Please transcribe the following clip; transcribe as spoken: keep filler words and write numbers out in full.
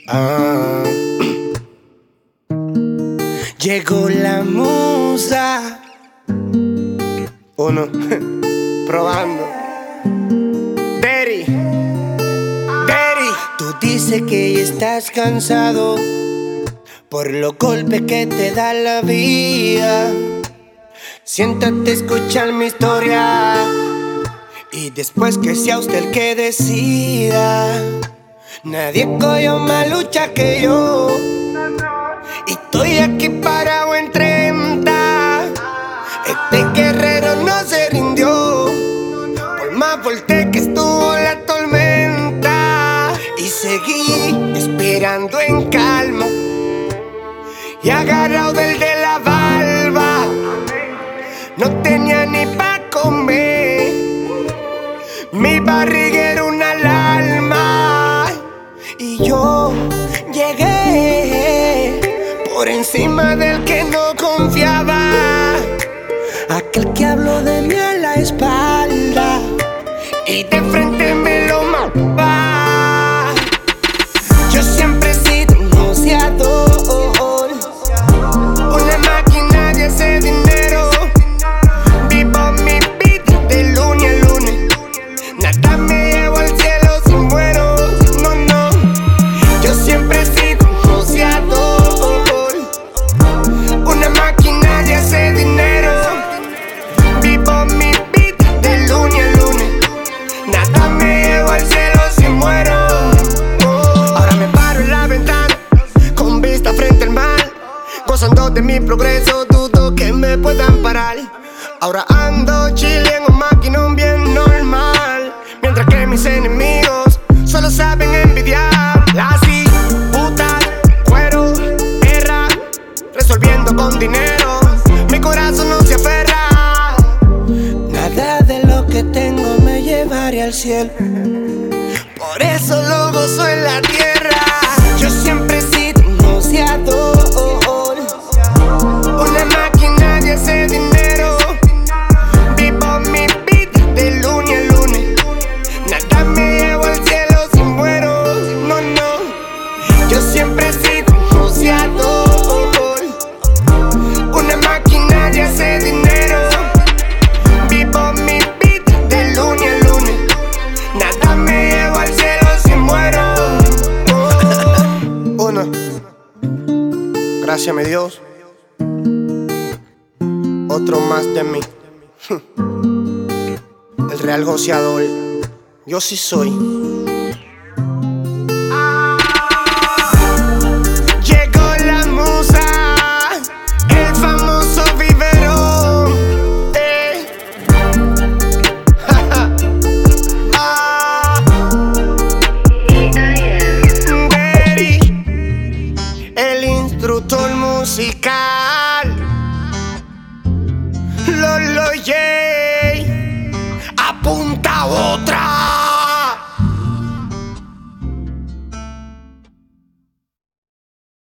Ah. Llegó la musa. Uno, probando. Daddy, Daddy. Tú dices que ya estás cansado por los golpes que te da la vida. Siéntate a escuchar mi historia y después que sea usted el que decida. Nadie cogió más lucha que yo y estoy aquí parado en treinta. Este guerrero no se rindió por más fuerte que estuvo la tormenta. Y seguí esperando en calma y agarrado del de la barba. No tenía ni pa' comer, mi barriga era una alarma. Y yo llegué por encima del que no confiaba, aquel que habló de mí a la espalda y de frente me lo mataba. Yo siempre he sido un negociador, una máquina de hacer dinero. Vivo mi vida de lunes a lunes, nada me llevo al cielo si muero. No, no, yo siempre he sido un negociador, una máquina de hacer dinero. Vivo mi vida de lunes a lunes, nada me llevo al cielo si muero. Oh. Ahora me paro en la ventana, con vista frente al mar, gozando de mi progreso, dudo que me puedan parar. Ahora ando chile en un maquinón bien normal, mientras que mis enemigos solo saben envidiar. Así, puta, cuero, guerra, resolviendo con dinero, mi corazón no se aferra. Nada de lo que tengo me llevaré al cielo, por eso lo gozo en la tierra. Yo siempre he sido un negociador, una máquina de hacer dinero. Vivo mi vida de lunes a lunes, nada me llevo al cielo si muero. No, no, yo siempre he sido un negociador, una máquina de hacer dinero. Vivo mi vida de lunes a lunes, nada me llevo al cielo si muero. Oh. Uno, gracias mi Dios, otro más de mí. El real goceador, yo sí soy. Llegó la musa, el famoso biberón. Eh. Ah. Daddy, el instructor musical. Lolo J, apunta otra.